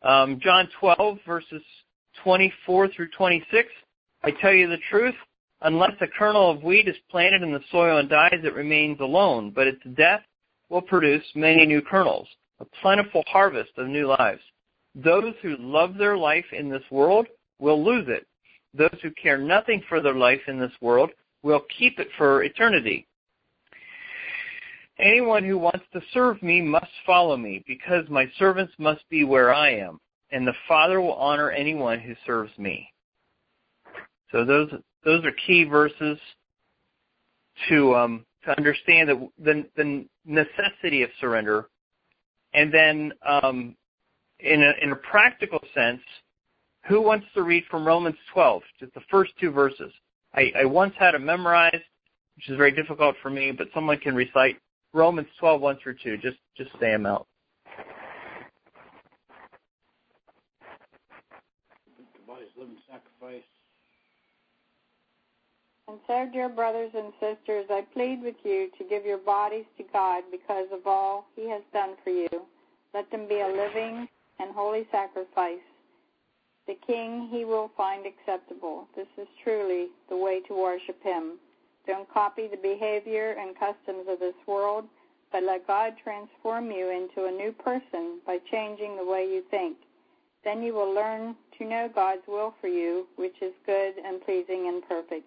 John 12, verses 24 through 26, I tell you the truth, unless a kernel of wheat is planted in the soil and dies, it remains alone, but its death will produce many new kernels, a plentiful harvest of new lives. Those who love their life in this world will lose it. Those who care nothing for their life in this world will keep it for eternity. Anyone who wants to serve me must follow me, because my servants must be where I am, and the Father will honor anyone who serves me. So those are key verses to understand the necessity of surrender. And then in a practical sense, who wants to read from Romans 12, just the first two verses? I once had it memorized, which is very difficult for me, but someone can recite Romans 12, 1 through 2. Just say them out. The body's living sacrifice. And so, dear brothers and sisters, I plead with you to give your bodies to God because of all He has done for you. Let them be a living and holy sacrifice. The King He will find acceptable. This is truly the way to worship Him. Don't copy the behavior and customs of this world, but let God transform you into a new person by changing the way you think. Then you will learn to know God's will for you, which is good and pleasing and perfect.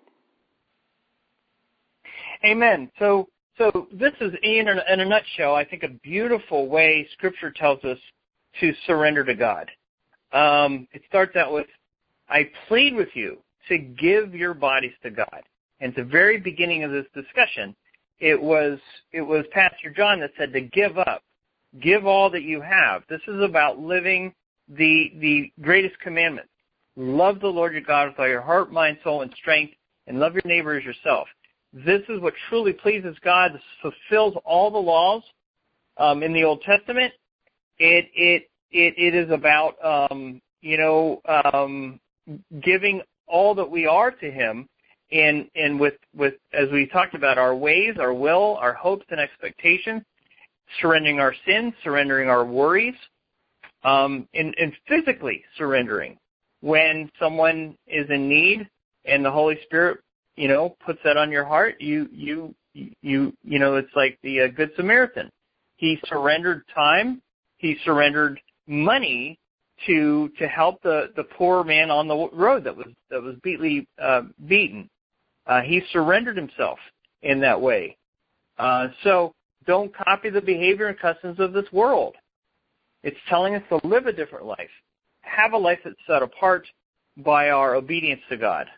Amen. So this is, in a nutshell, I think a beautiful way Scripture tells us to surrender to God. It starts out with, I plead with you to give your bodies to God. And at the very beginning of this discussion, it was Pastor John that said to give up, give all that you have. This is about living the greatest commandment. Love the Lord your God with all your heart, mind, soul, and strength, and love your neighbor as yourself. This is what truly pleases God. This fulfills all the laws in the Old Testament. It is about giving all that we are to Him, and with as we talked about, our ways, our will, our hopes and expectations, surrendering our sins, surrendering our worries, and physically surrendering when someone is in need and the Holy Spirit puts that on your heart. It's like the Good Samaritan. He surrendered time. He surrendered money to help the poor man on the road that was beaten. He surrendered himself in that way. So don't copy the behavior and customs of this world. It's telling us to live a different life, have a life that's set apart by our obedience to God.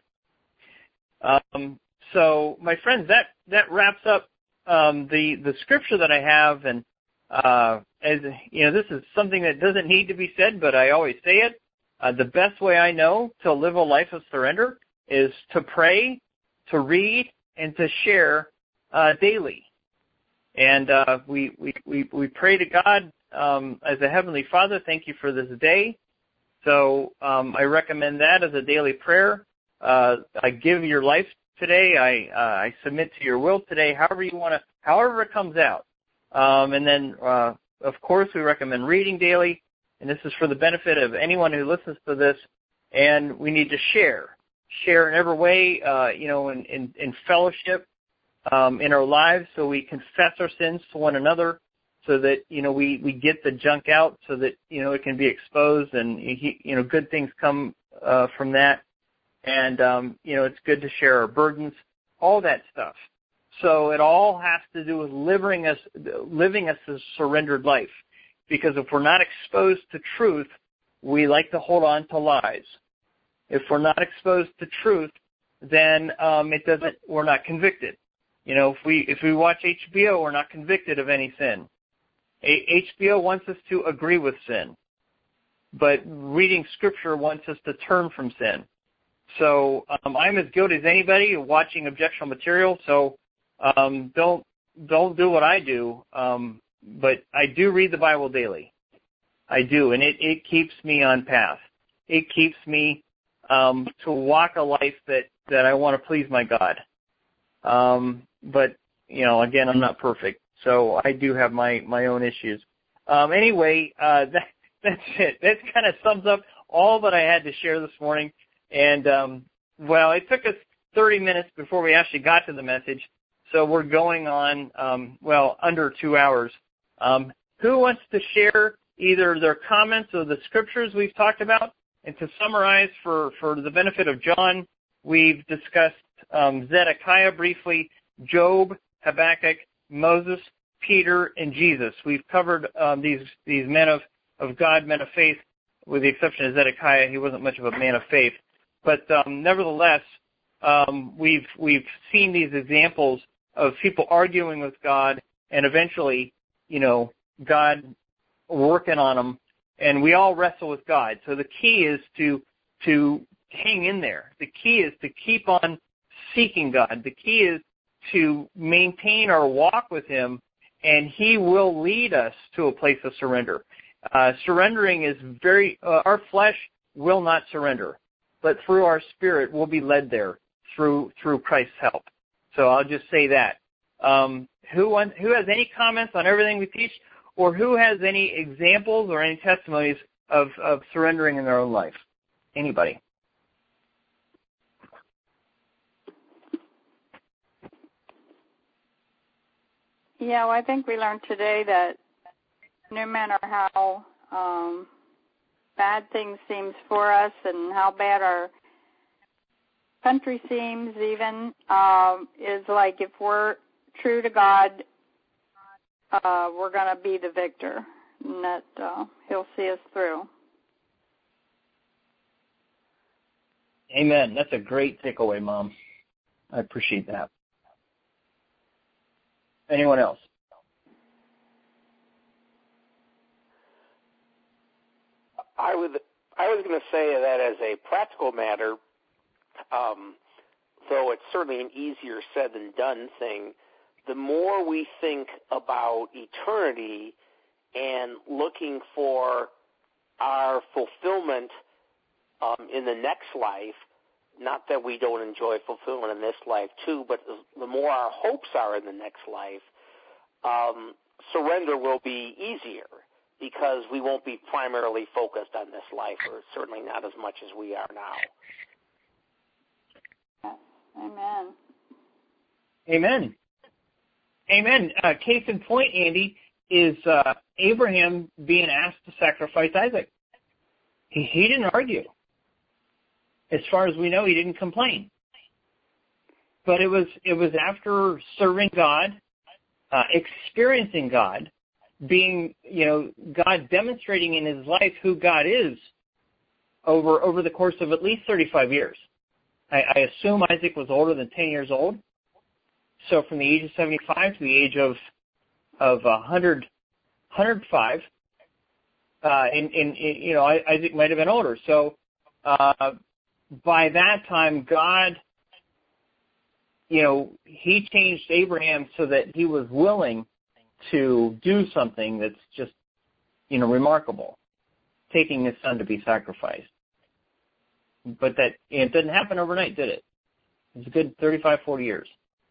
So, my friends, that wraps up the scripture that I have, and as you know, this is something that doesn't need to be said, but I always say it. The best way I know to live a life of surrender is to pray, to read, and to share daily. And we pray to God as a Heavenly Father. Thank you for this day. So I recommend that as a daily prayer. I give your life today. I submit to your will today, however you want to, however it comes out. And then, of course, we recommend reading daily, and this is for the benefit of anyone who listens to this. And we need to share in every way, in fellowship, in our lives, so we confess our sins to one another, so that we get the junk out, so that it can be exposed, and good things come from that. And, it's good to share our burdens, all that stuff. So it all has to do with living us a surrendered life. Because if we're not exposed to truth, we like to hold on to lies. If we're not exposed to truth, then we're not convicted. If we watch HBO, we're not convicted of any sin. HBO wants us to agree with sin. But reading Scripture wants us to turn from sin. So I'm as guilty as anybody watching objectionable material. So don't do what I do. But I do read the Bible daily. I do, and it keeps me on path. It keeps me to walk a life that I want to please my God. But again, I'm not perfect, so I do have my own issues. Anyway, That's it. That kind of sums up all that I had to share this morning. And, it took us 30 minutes before we actually got to the message. So we're going on, under 2 hours. Who wants to share either their comments or the scriptures we've talked about? And to summarize for the benefit of John, we've discussed Zedekiah briefly, Job, Habakkuk, Moses, Peter, and Jesus. We've covered these men of God, men of faith, with the exception of Zedekiah. He wasn't much of a man of faith. But nevertheless, we've seen these examples of people arguing with God and eventually, God working on them. And we all wrestle with God. So the key is to hang in there. The key is to keep on seeking God. The key is to maintain our walk with Him, and He will lead us to a place of surrender. Surrendering is our flesh will not surrender, but through our spirit we'll be led there through Christ's help. So I'll just say that. Who has any comments on everything we teach, or who has any examples or any testimonies of surrendering in their own life? Anybody? Yeah, well, I think we learned today that no matter how bad things seems for us and how bad our country seems even, is like if we're true to God, we're going to be the victor, and that He'll see us through. Amen. That's a great takeaway, Mom. I appreciate that. Anyone else? I was going to say that as a practical matter, though it's certainly an easier said than done thing, the more we think about eternity and looking for our fulfillment in the next life, not that we don't enjoy fulfillment in this life too, but the more our hopes are in the next life, surrender will be easier because we won't be primarily focused on this life, or certainly not as much as we are now. Amen. Amen. Amen. Case in point, Andy, is Abraham being asked to sacrifice Isaac. He didn't argue. As far as we know, he didn't complain. But it was after serving God, experiencing God, being, God demonstrating in his life who God is over the course of at least 35 years. I assume Isaac was older than 10 years old. So from the age of 75 to the age of 105, Isaac might have been older. So by that time, God, he changed Abraham so that he was willing to do something that's just, remarkable, taking his son to be sacrificed. But it didn't happen overnight, did it? It was a good 35, 40 years.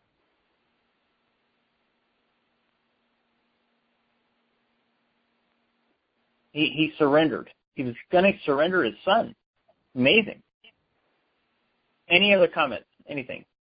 He surrendered. He was going to surrender his son. Amazing. Any other comments? Anything?